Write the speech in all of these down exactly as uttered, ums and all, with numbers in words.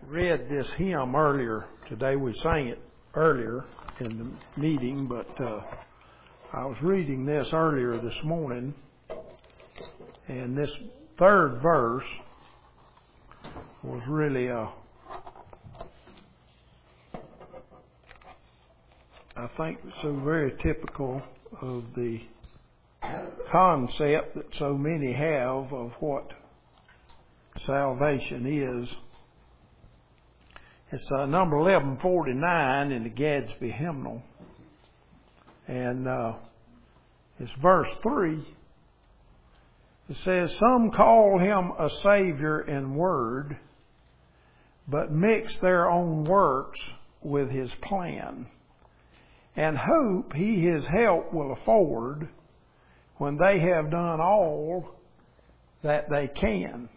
read this hymn earlier today. We sang it earlier in the meeting, but uh, I was reading this earlier this morning, and this third verse was really a, I think, so very typical of the concept that so many have of what salvation is. It's uh, number eleven forty-nine in the Gadsby hymnal. And uh, it's verse three. It says, "Some call him a Savior in word, but mix their own works with his plan, and hope he his help will afford when they have done all that they can."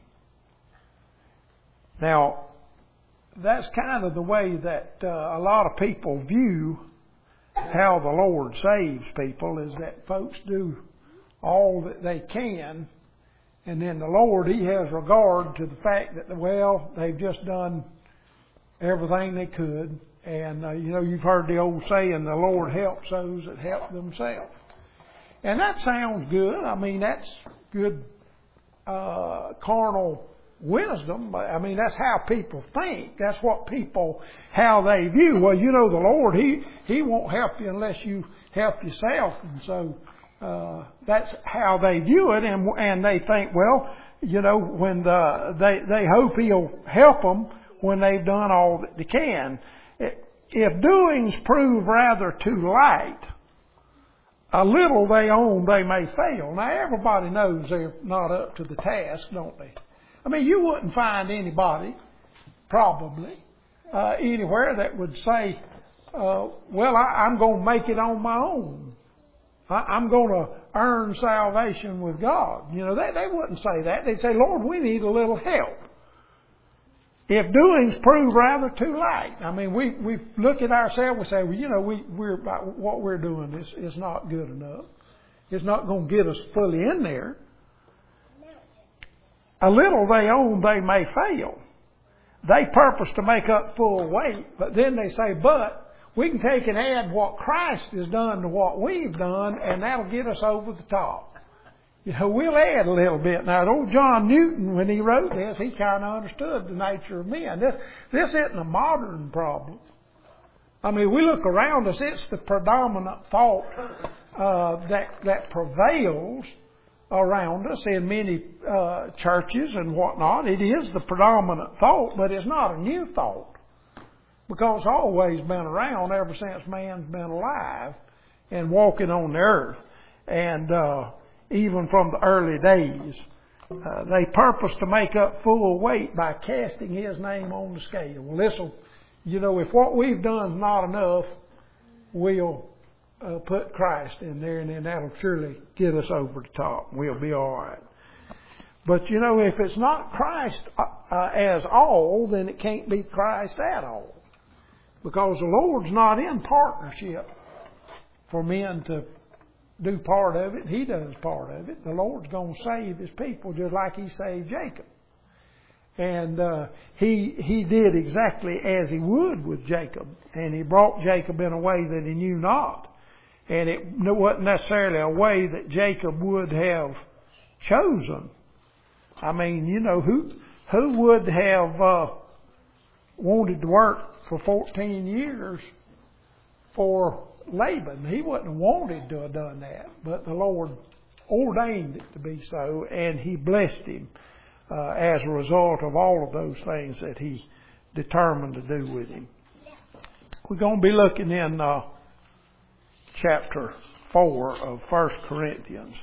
Now, that's kind of the way that uh, a lot of people view how the Lord saves people, is that folks do all that they can, and then the Lord, He has regard to the fact that, well, they've just done everything they could. And, uh, you know, you've heard the old saying, the Lord helps those that help themselves. And that sounds good. I mean, that's good uh, carnal wisdom. I mean, that's how people think. That's what people, how they view. Well, you know, the Lord, He He won't help you unless you help yourself. And so uh, that's how they view it. And and they think, well, you know, when the, they, they hope He'll help them when they've done all that they can. If doings prove rather too light, a little they own they may fail. Now, everybody knows they're not up to the task, don't they? I mean, you wouldn't find anybody, probably, uh, anywhere that would say, uh, well, I, I'm going to make it on my own. I, I'm going to earn salvation with God. You know, they, they wouldn't say that. They'd say, Lord, we need a little help. If doings prove rather too light, I mean, we, we look at ourselves and say, well, you know, we, we're, what we're doing is, is not good enough. It's not going to get us fully in there. A little they own they may fail. They purpose to make up full weight, but then they say, but we can take and add what Christ has done to what we've done, and that'll get us over the top. You know, we'll add a little bit. Now, old John Newton, when he wrote this, he kind of understood the nature of men. This, this isn't a modern problem. I mean, we look around us, it's the predominant thought uh, that, that prevails around us in many uh, churches and whatnot. It is the predominant thought, but it's not a new thought, because it's always been around ever since man's been alive and walking on the earth. And uh, even from the early days, uh, they purpose to make up full weight by casting His name on the scale. Well, listen, you know, if what we've done is not enough, we'll Uh, put Christ in there, and then that'll surely get us over the top. We'll be all right. But, you know, if it's not Christ uh, uh, as all, then it can't be Christ at all. Because the Lord's not in partnership for men to do part of it. He does part of it. The Lord's going to save His people just like He saved Jacob. And uh, he he did exactly as He would with Jacob. And He brought Jacob in a way that he knew not. And it wasn't necessarily a way that Jacob would have chosen. I mean, you know, who who would have uh, wanted to work for fourteen years for Laban? He wouldn't have wanted to have done that. But the Lord ordained it to be so, and He blessed him uh, as a result of all of those things that He determined to do with him. We're going to be looking in Uh, chapter four of First Corinthians.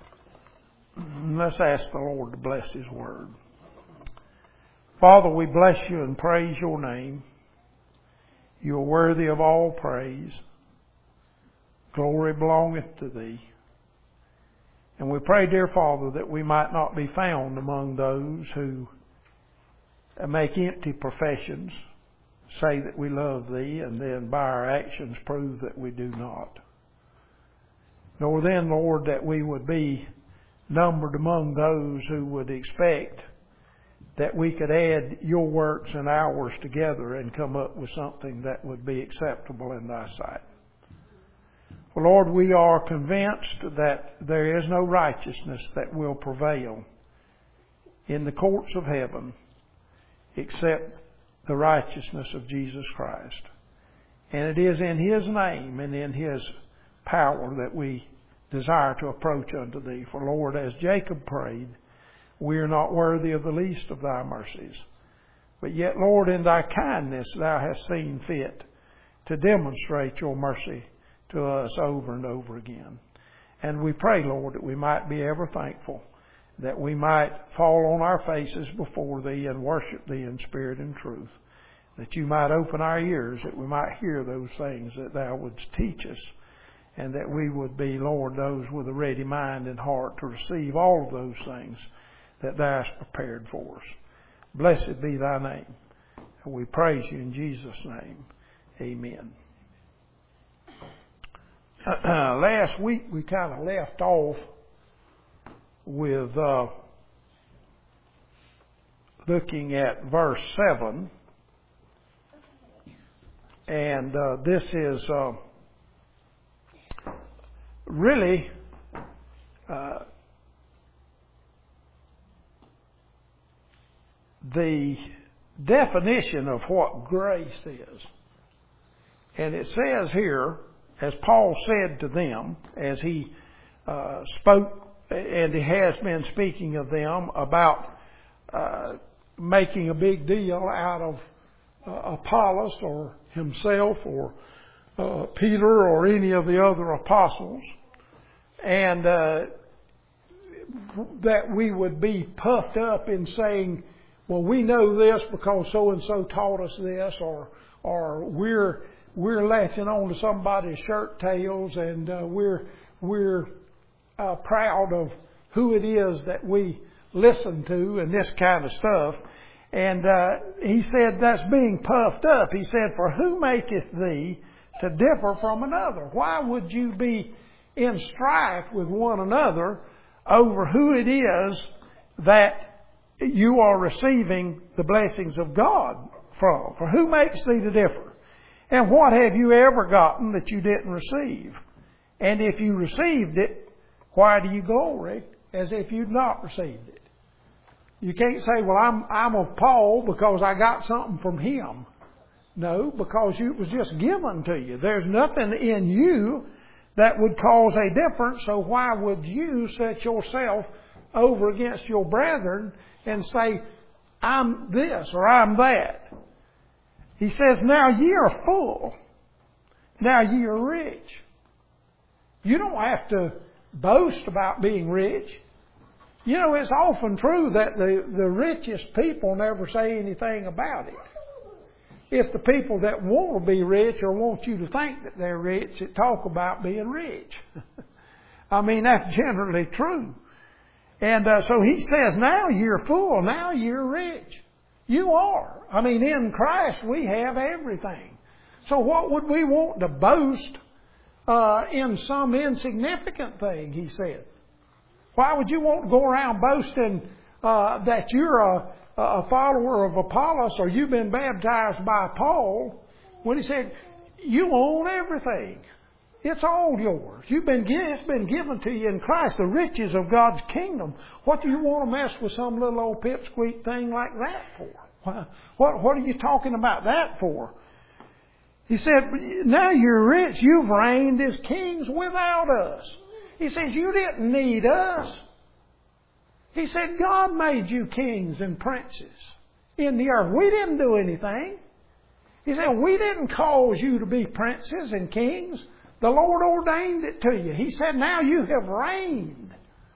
Let's ask the Lord to bless His word. Father, we bless You and praise Your name. You are worthy of all praise. Glory belongeth to Thee. And we pray, dear Father, that we might not be found among those who make empty professions, say that we love Thee, and then by our actions prove that we do not. Nor then, Lord, that we would be numbered among those who would expect that we could add your works and ours together and come up with something that would be acceptable in thy sight. Well, Lord, we are convinced that there is no righteousness that will prevail in the courts of heaven except the righteousness of Jesus Christ. And it is in His name and in His power that we desire to approach unto Thee. For, Lord, as Jacob prayed, we are not worthy of the least of Thy mercies. But yet, Lord, in Thy kindness Thou hast seen fit to demonstrate Your mercy to us over and over again. And we pray, Lord, that we might be ever thankful, that we might fall on our faces before Thee and worship Thee in spirit and truth, that You might open our ears, that we might hear those things that Thou wouldst teach us, and that we would be, Lord, those with a ready mind and heart to receive all of those things that Thou hast prepared for us. Blessed be Thy name. And we praise You in Jesus' name. Amen. Last week we kind of left off with uh, looking at verse seven. And uh, this is uh, really uh, the definition of what grace is. And it says here, as Paul said to them, as he uh, spoke, and he has been speaking of them about uh, making a big deal out of uh, Apollos or himself or uh, Peter or any of the other apostles, and uh, that we would be puffed up in saying, well, we know this because so-and-so taught us this, or or we're we're latching on to somebody's shirt tails, and uh, we're we're uh, proud of who it is that we listen to, and this kind of stuff. And uh, he said that's being puffed up. He said, "For who maketh thee to differ from another?" Why would you be in strife with one another over who it is that you are receiving the blessings of God from? For who makes thee to differ? And what have you ever gotten that you didn't receive? And if you received it, why do you glory as if you'd not received it? You can't say, well, I'm I'm of Paul because I got something from him. No, because you, it was just given to you. There's nothing in you that would cause a difference, so why would you set yourself over against your brethren and say, I'm this or I'm that? He says, now ye are full. Now ye are rich. You don't have to boast about being rich. You know, it's often true that the, the richest people never say anything about it. It's the people that want to be rich or want you to think that they're rich that talk about being rich. I mean, that's generally true. And uh, so he says, now you're full, now you're rich. You are. I mean, in Christ we have everything. So what would we want to boast uh, in some insignificant thing, he said. Why would you want to go around boasting uh, that you're a, a follower of Apollos or you've been baptized by Paul when he said, you own everything. It's all yours. You've been It's been given to you in Christ, the riches of God's kingdom. What do you want to mess with some little old pipsqueak thing like that for? What, what are you talking about that for? He said, now you're rich. You've reigned as kings without us. He says, you didn't need us. He said, God made you kings and princes in the earth. We didn't do anything. He said, we didn't cause you to be princes and kings. The Lord ordained it to you. He said, now you have reigned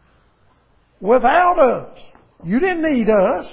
without us. You didn't need us.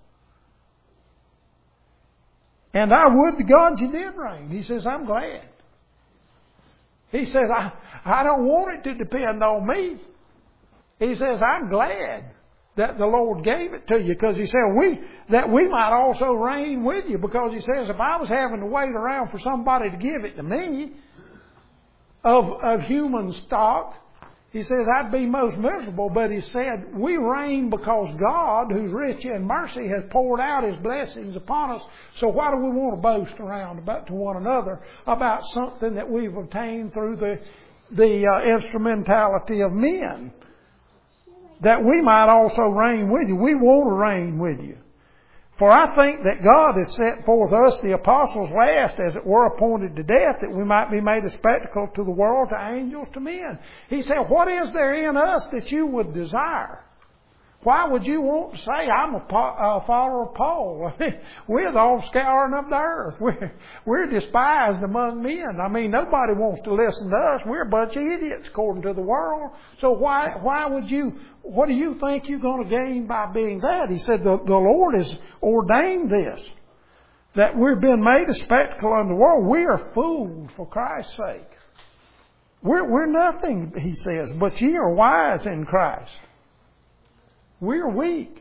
And I would to God you did reign. He says, I'm glad. He says, I, I don't want it to depend on me. He says, I'm glad that the Lord gave it to you, because he said we that we might also reign with you, because he says if I was having to wait around for somebody to give it to me of, of human stock, He says, I'd be most miserable. But he said, we reign because God, who's rich in mercy, has poured out His blessings upon us. So why do we want to boast around about to one another about something that we've obtained through the, the uh, instrumentality of men? That we might also reign with you. We want to reign with you. For I think that God has set forth us, the apostles, last, as it were, appointed to death, that we might be made a spectacle to the world, to angels, to men. He said, what is there in us that you would desire? Why would you want to say, I'm a, a follower of Paul? We're the offscouring of the earth. We're, we're despised among men. I mean, nobody wants to listen to us. We're a bunch of idiots according to the world. So why, why would you, what do you think you're going to gain by being that? He said, the, the Lord has ordained this, that we've been made a spectacle unto the world. We are fools for Christ's sake. We're, we're nothing, he says, but ye are wise in Christ. We're weak.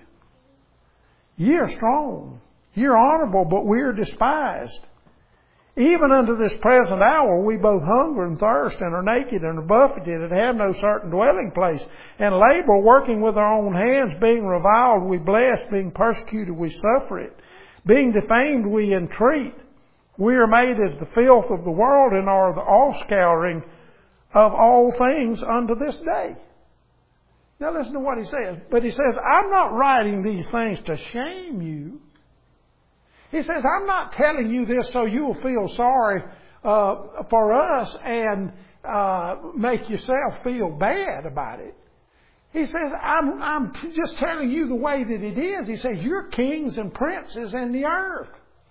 Ye are strong. Ye are honorable, but we are despised. Even unto this present hour we both hunger and thirst, and are naked and are buffeted, and have no certain dwelling place, and labor, working with our own hands, being reviled we bless, being persecuted we suffer it, being defamed we entreat. We are made as the filth of the world, and are the offscouring of all things unto this day. Now listen to what he says. But he says, I'm not writing these things to shame you. He says, I'm not telling you this so you will feel sorry uh, for us and uh, make yourself feel bad about it. He says, I'm, I'm just telling you the way that it is. He says, you're kings and princes in the earth.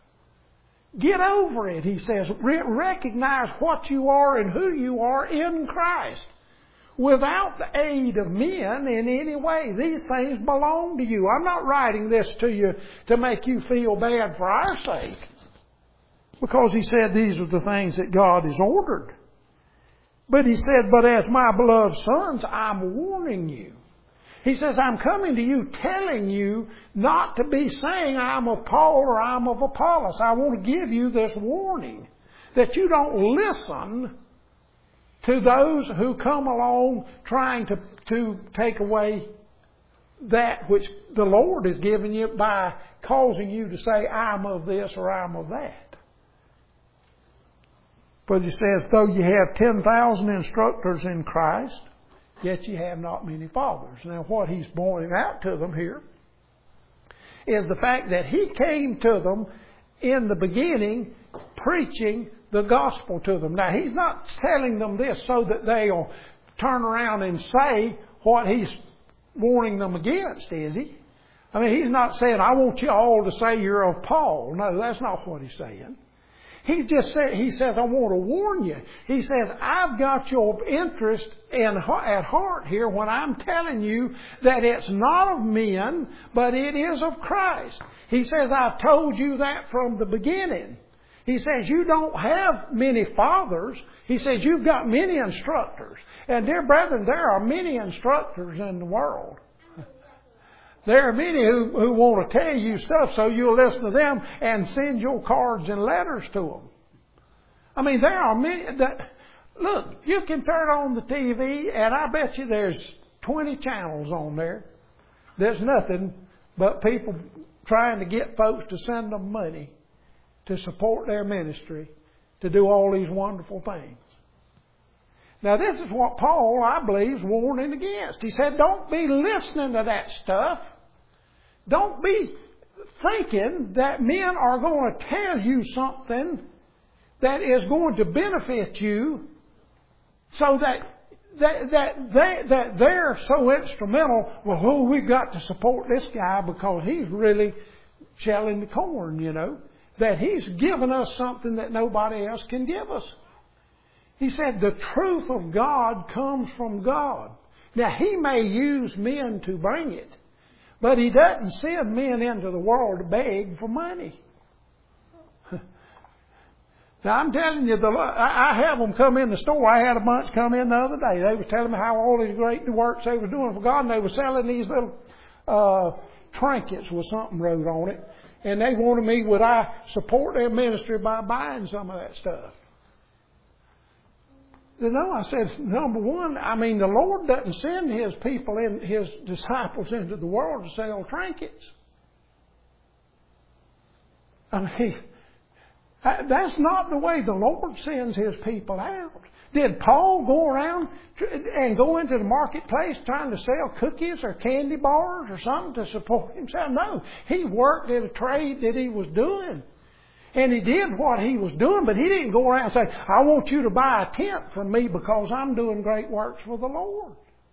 Get over it, he says. Re- recognize what you are and who you are in Christ. Without the aid of men in any way. These things belong to you. I'm not writing this to you to make you feel bad for our sake. Because he said these are the things that God has ordered. But he said, but as my beloved sons, I'm warning you. He says, I'm coming to you telling you not to be saying I'm of Paul or I'm of Apollos. I want to give you this warning that you don't listen to those who come along trying to, to take away that which the Lord has given you by causing you to say, I'm of this or I'm of that. But he says, though you have ten thousand instructors in Christ, yet you have not many fathers. Now what he's pointing out to them here is the fact that he came to them in the beginning preaching the gospel to them. Now, he's not telling them this so that they'll turn around and say what he's warning them against, is he? I mean, he's not saying, I want you all to say you're of Paul. No, that's not what he's saying. He just said, he says, I want to warn you. He says, I've got your interest in, at heart here when I'm telling you that it's not of men, but it is of Christ. He says, I've told you that from the beginning. He says, you don't have many fathers. He says, you've got many instructors. And dear brethren, there are many instructors in the world. There are many who, who want to tell you stuff so you'll listen to them and send your cards and letters to them. I mean, there are many that, look, you can turn on the T V and I bet you there's twenty channels on there. There's nothing but people trying to get folks to send them money to support their ministry, to do all these wonderful things. Now this is what Paul, I believe, is warning against. He said, don't be listening to that stuff. Don't be thinking that men are going to tell you something that is going to benefit you so that that that they that they're so instrumental. Well, oh, we've got to support this guy because he's really shelling the corn, you know. That he's given us something that nobody else can give us. He said the truth of God comes from God. Now, he may use men to bring it, but he doesn't send men into the world to beg for money. Now, I'm telling you, the, I have them come in the store. I had a bunch come in the other day. They were telling me how all these great works they were doing for God, and they were selling these little uh, trinkets with something wrote on it. And they wanted me, would I support their ministry by buying some of that stuff? No, I said, number one, I mean, the Lord doesn't send His people, in, His disciples into the world to sell trinkets. I mean, that's not the way the Lord sends His people out. Did Paul go around and go into the marketplace trying to sell cookies or candy bars or something to support himself? No. He worked at a trade that he was doing. And he did what he was doing, but he didn't go around and say, I want you to buy a tent from me because I'm doing great works for the Lord.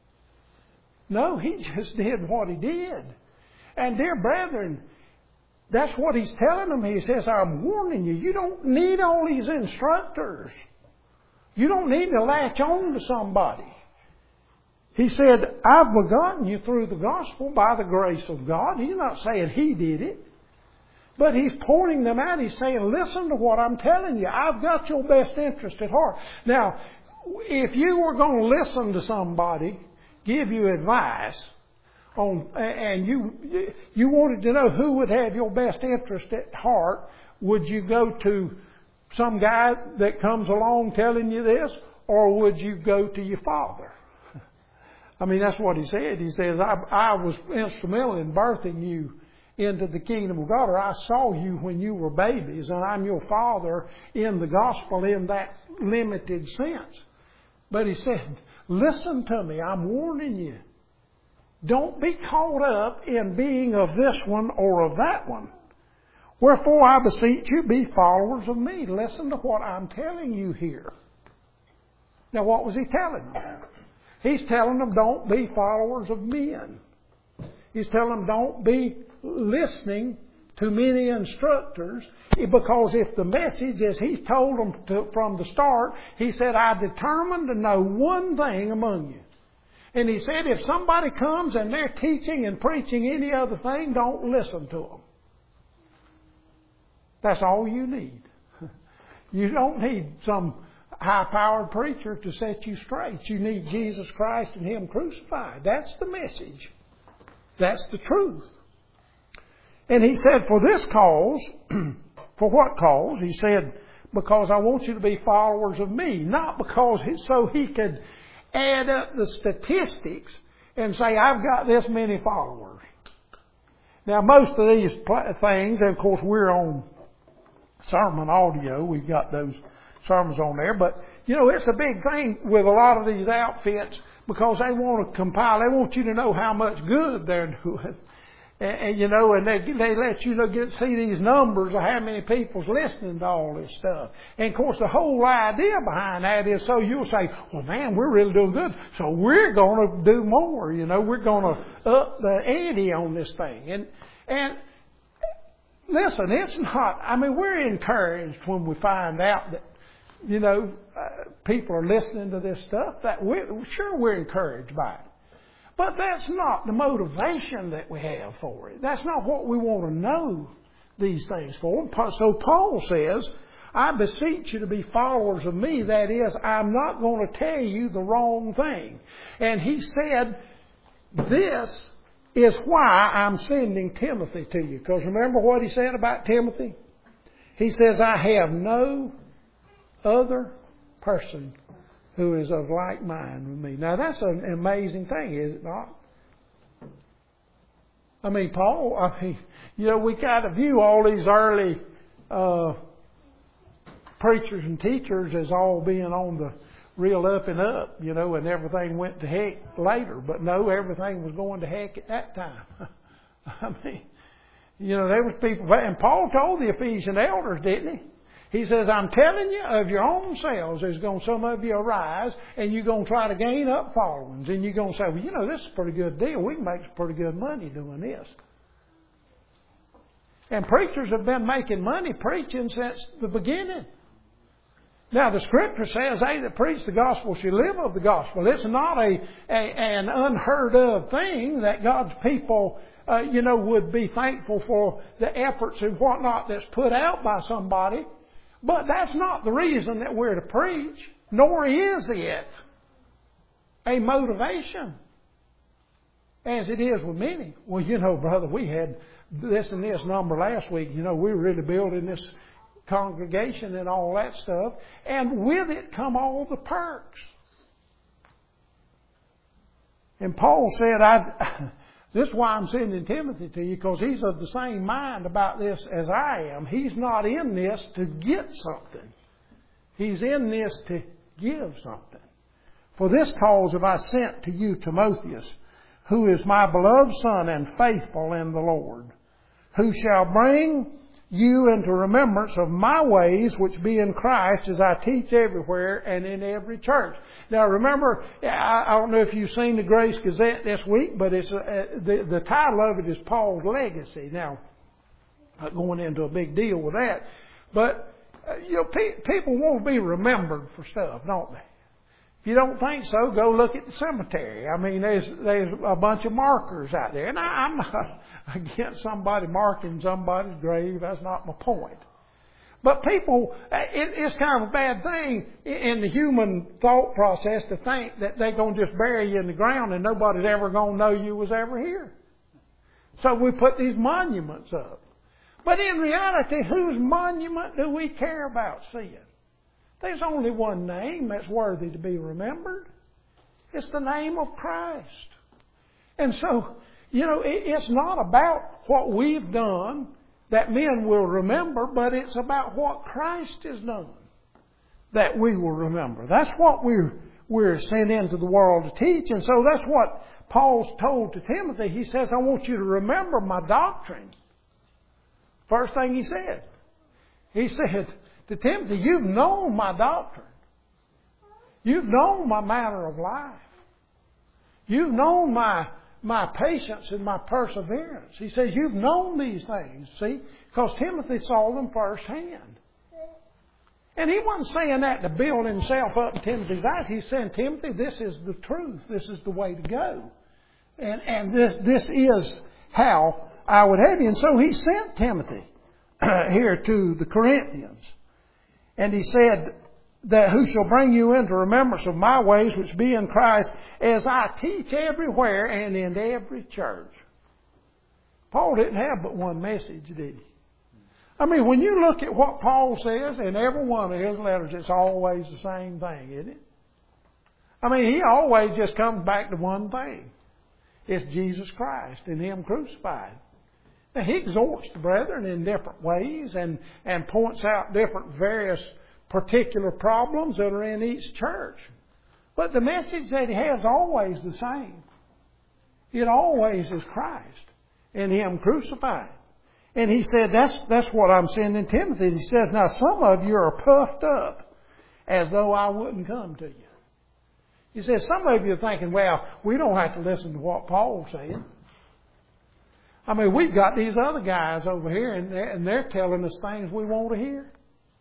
No, he just did what he did. And dear brethren, that's what he's telling them. He says, I'm warning you, you don't need all these instructors. You don't need to latch on to somebody. He said, I've begotten you through the gospel by the grace of God. He's not saying he did it. But he's pointing them out. He's saying, listen to what I'm telling you. I've got your best interest at heart. Now, if you were going to listen to somebody give you advice on, and you you wanted to know who would have your best interest at heart, would you go to some guy that comes along telling you this, or would you go to your father? I mean, that's what he said. He says, I, I was instrumental in birthing you into the kingdom of God, or I saw you when you were babies, and I'm your father in the gospel in that limited sense. But he said, listen to me, I'm warning you. Don't be caught up in being of this one or of that one. Wherefore I beseech you, be followers of me. Listen to what I'm telling you here. Now what was he telling them? He's telling them don't be followers of men. He's telling them don't be listening to many instructors, because if the message, as he told them to, from the start, he said, I determined to know one thing among you. And he said, if somebody comes and they're teaching and preaching any other thing, don't listen to them. That's all you need. You don't need some high-powered preacher to set you straight. You need Jesus Christ and Him crucified. That's the message. That's the truth. And he said, for this cause, for what cause? He said, because I want you to be followers of me. Not because he, so he could add up the statistics and say, I've got this many followers. Now, most of these things, and of course, we're on sermon audio. We've got those sermons on there. But, you know, it's a big thing with a lot of these outfits because they want to compile. They want you to know how much good they're doing. And, and you know, and they, they let you know, get see these numbers of how many people's listening to all this stuff. And of course, the whole idea behind that is so you'll say, well, man, we're really doing good. So we're going to do more. You know, we're going to up the ante on this thing. And, and, listen, it's not, I mean, we're encouraged when we find out that, you know, uh, people are listening to this stuff. That we're, sure, we're encouraged by it. But that's not the motivation that we have for it. That's not what we want to know these things for. So Paul says, I beseech you to be followers of me. That is, I'm not going to tell you the wrong thing. And he said, this is why I'm sending Timothy to you. Because remember what he said about Timothy? He says, I have no other person who is of like mind with me. Now that's an amazing thing, is it not? I mean, Paul, I mean, you know, we kind of view all these early uh, preachers and teachers as all being on the real up and up, you know, and everything went to heck later. But no, everything was going to heck at that time. I mean, you know, there was people, and Paul told the Ephesian elders, didn't he? He says, I'm telling you, of your own selves, there's going to some of you arise, and you're going to try to gain up followings. And you're going to say, well, you know, this is a pretty good deal. We can make some pretty good money doing this. And preachers have been making money preaching since the beginning. Now, the Scripture says, they that preach the gospel shall live of the gospel. It's not a, a an unheard of thing that God's people, uh, you know, would be thankful for the efforts and whatnot that's put out by somebody. But that's not the reason that we're to preach, nor is it a motivation, as it is with many. Well, you know, brother, we had this and this number last week. You know, we were really building this congregation and all that stuff. And with it come all the perks. And Paul said, I, this is why I'm sending Timothy to you, because he's of the same mind about this as I am. He's not in this to get something. He's in this to give something. For this cause have I sent to you Timotheus, who is my beloved son and faithful in the Lord, who shall bring you into remembrance of my ways which be in Christ, as I teach everywhere and in every church. Now remember, I, I don't know if you've seen the Grace Gazette this week, but it's uh, the, the title of it is Paul's Legacy. Now, not going into a big deal with that, but uh, you know, pe- people want to be remembered for stuff, don't they? If you don't think so, go look at the cemetery. I mean, there's there's a bunch of markers out there. And I, I'm not against somebody marking somebody's grave. That's not my point. But people, it, it's kind of a bad thing in the human thought process to think that they're going to just bury you in the ground and nobody's ever going to know you was ever here. So we put these monuments up. But in reality, whose monument do we care about seeing? There's only one name that's worthy to be remembered. It's the name of Christ. And so, you know, it's not about what we've done that men will remember, but it's about what Christ has done that we will remember. That's what we're, we're sent into the world to teach. And so that's what Paul's told to Timothy. He says, I want you to remember my doctrine. First thing he said. He said to Timothy, you've known my doctrine. You've known my manner of life. You've known my, my patience and my perseverance. He says, you've known these things, see? Because Timothy saw them firsthand. And he wasn't saying that to build himself up in Timothy's eyes. He's saying, Timothy, this is the truth. This is the way to go. And, and this, this is how I would have you. And so he sent Timothy here to the Corinthians. And he said that who shall bring you into remembrance of my ways which be in Christ, as I teach everywhere and in every church. Paul didn't have but one message, did he? I mean, when you look at what Paul says in every one of his letters, it's always the same thing, isn't it? I mean, he always just comes back to one thing. It's Jesus Christ and Him crucified. Now, he exhorts the brethren in different ways and, and points out different various particular problems that are in each church. But the message that he has is always the same. It always is Christ and Him crucified. And he said, that's, that's what I'm sending Timothy. He says, now some of you are puffed up as though I wouldn't come to you. He says, some of you are thinking, well, we don't have to listen to what Paul said. I mean, we've got these other guys over here, and they're, and they're telling us things we want to hear.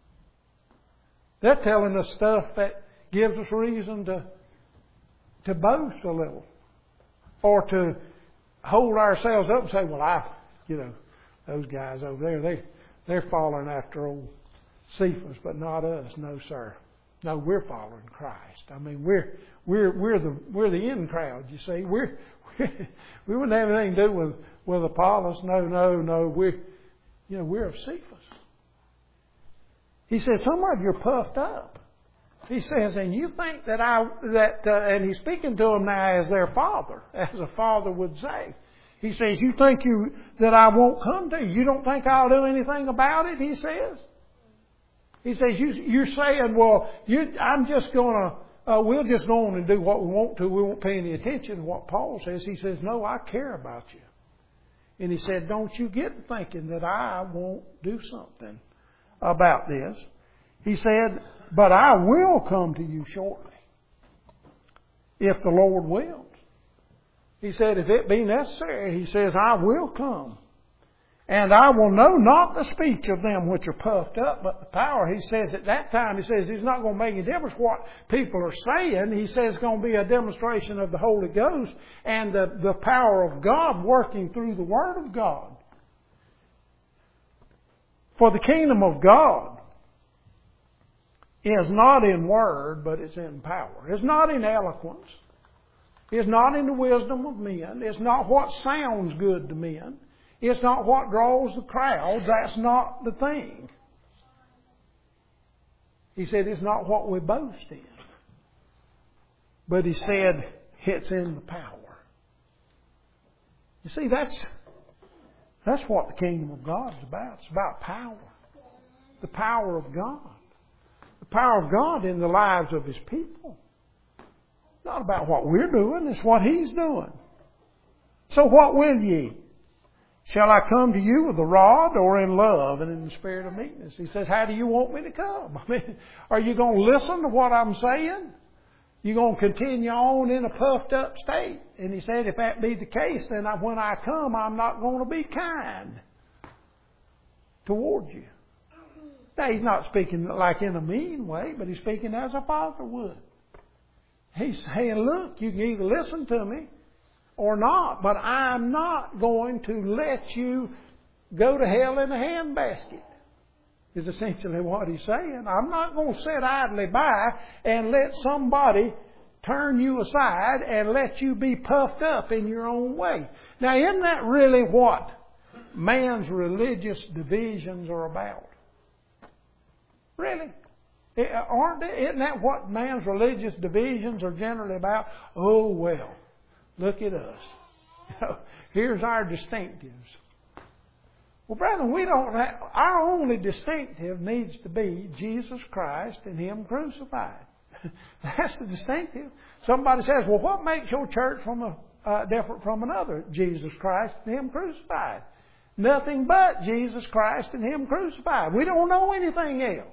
They're telling us stuff that gives us reason to to boast a little, or to hold ourselves up and say, "Well, I, you know, those guys over there, they they're following after old Cephas, but not us. No, sir. No, we're following Christ. I mean, we're we're we're the we're the in crowd. You see, we're, we're we wouldn't have anything to do with." With Apollos, no, no, no, we're, you know, we're of Cephas. He says, some of you are puffed up. He says, and you think that I, that, uh, and he's speaking to them now as their father, as a father would say. He says, you think you, that I won't come to you? You don't think I'll do anything about it? He says. He says, you, you're saying, well, you, I'm just going to, uh, we'll just go on and do what we want to. We won't pay any attention to what Paul says. He says, no, I care about you. And he said, don't you get thinking that I won't do something about this. He said, but I will come to you shortly, if the Lord wills. He said, if it be necessary, he says, I will come. And I will know not the speech of them which are puffed up, but the power. He says at that time, he says, it's not going to make any difference what people are saying. He says it's going to be a demonstration of the Holy Ghost and the, the power of God working through the Word of God. For the kingdom of God is not in word, but it's in power. It's not in eloquence. It's not in the wisdom of men. It's not what sounds good to men. It's not what draws the crowd. That's not the thing. He said, it's not what we boast in. But He said, it's in the power. You see, that's, that's what the kingdom of God is about. It's about power. The power of God. The power of God in the lives of His people. Not about what we're doing, it's what He's doing. So what will ye? Shall I come to you with a rod or in love and in the spirit of meekness? He says, how do you want me to come? I mean, are you going to listen to what I'm saying? You're going to continue on in a puffed up state? And He said, if that be the case, then I, when I come, I'm not going to be kind towards you. Now, He's not speaking like in a mean way, but He's speaking as a father would. He's saying, look, you can either listen to me or not, but I'm not going to let you go to hell in a handbasket, is essentially what He's saying. I'm not going to sit idly by and let somebody turn you aside and let you be puffed up in your own way. Now, isn't that really what man's religious divisions are about? Really? Aren't they? Isn't that what man's religious divisions are generally about? Oh, well, look at us. Here's our distinctives. Well, brethren, we don't have, our only distinctive needs to be Jesus Christ and Him crucified. That's the distinctive. Somebody says, well, what makes your church from a, uh, different from another? Jesus Christ and Him crucified. Nothing but Jesus Christ and Him crucified. We don't know anything else.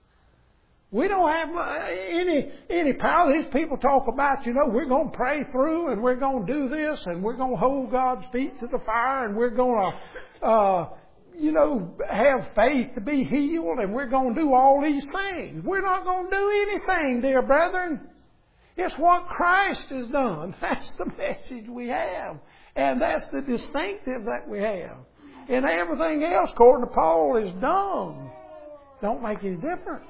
We don't have any any power. These people talk about, you know, we're going to pray through and we're going to do this and we're going to hold God's feet to the fire and we're going to, uh, you know, have faith to be healed and we're going to do all these things. We're not going to do anything, dear brethren. It's what Christ has done. That's the message we have. And that's the distinctive that we have. And everything else, according to Paul, is dumb. Don't make any difference.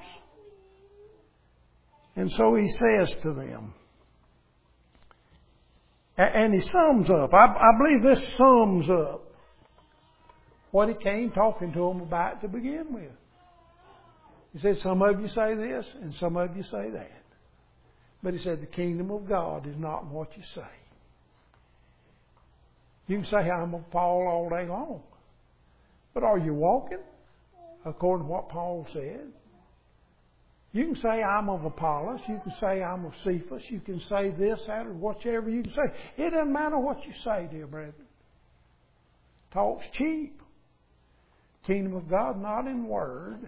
And so he says to them, and he sums up, I, I believe this sums up what he came talking to them about to begin with. He said, some of you say this and some of you say that. But he said, the kingdom of God is not what you say. You can say, I'm of Paul all day long. But are you walking according to what Paul said? You can say, I'm of Apollos. You can say, I'm of Cephas. You can say this, that, or whatever you can say. It doesn't matter what you say, dear brethren. Talk's cheap. Kingdom of God, not in word.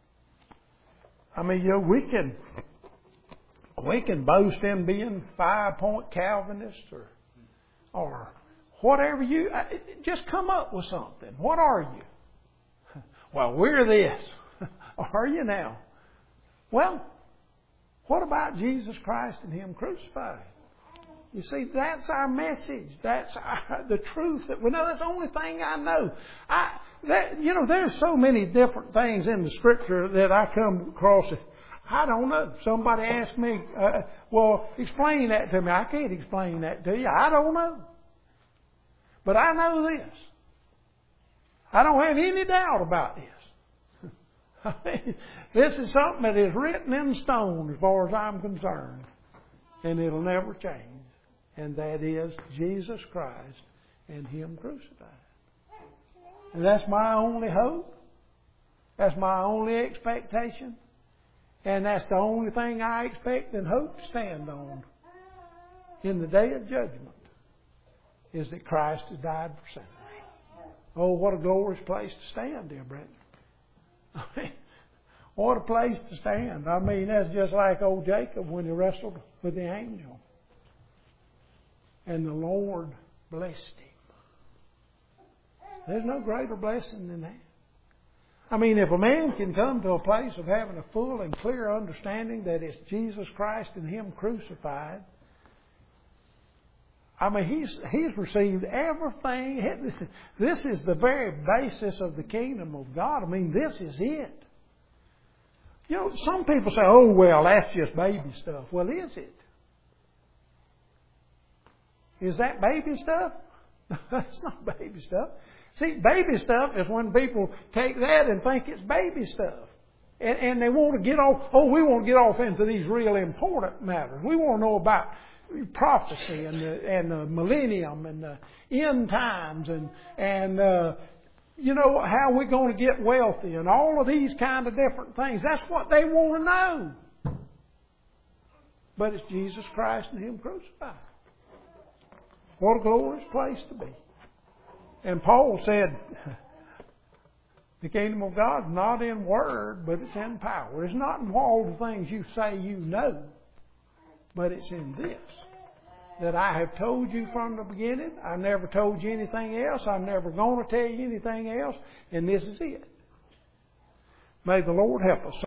I mean, you know, we can, we can boast in being five-point Calvinists or, or whatever you, just come up with something. What are you? Well, we're this. Are you now? Well, what about Jesus Christ and Him crucified? You see, that's our message. That's our, the truth that we know. That's the only thing I know. I, that, you know, there's so many different things in the Scripture that I come across. I don't know. Somebody asked me, uh, well, explain that to me. I can't explain that to you. I don't know. But I know this. I don't have any doubt about this. I mean, this is something that is written in stone as far as I'm concerned. And it'll never change. And that is Jesus Christ and Him crucified. And that's my only hope. That's my only expectation. And that's the only thing I expect and hope to stand on in the day of judgment, is that Christ has died for sinners. Oh, what a glorious place to stand, dear brethren. I mean, what a place to stand. I mean, that's just like old Jacob when he wrestled with the angel. And the Lord blessed him. There's no greater blessing than that. I mean, if a man can come to a place of having a full and clear understanding that it's Jesus Christ and Him crucified, I mean, he's he's received everything. This is the very basis of the kingdom of God. I mean, this is it. You know, some people say, oh, well, that's just baby stuff. Well, is it? Is that baby stuff? That's not baby stuff. See, baby stuff is when people take that and think it's baby stuff. And, and they want to get off, oh, we want to get off into these real important matters. We want to know about prophecy and the, and the millennium and the end times and, and, uh, you know, how we're going to get wealthy and all of these kind of different things. That's what they want to know. But it's Jesus Christ and Him crucified. What a glorious place to be. And Paul said, the kingdom of God is not in word, but it's in power. It's not in all the things you say you know, but it's in this. That I have told you from the beginning. I never told you anything else. I'm never going to tell you anything else. And this is it. May the Lord help us.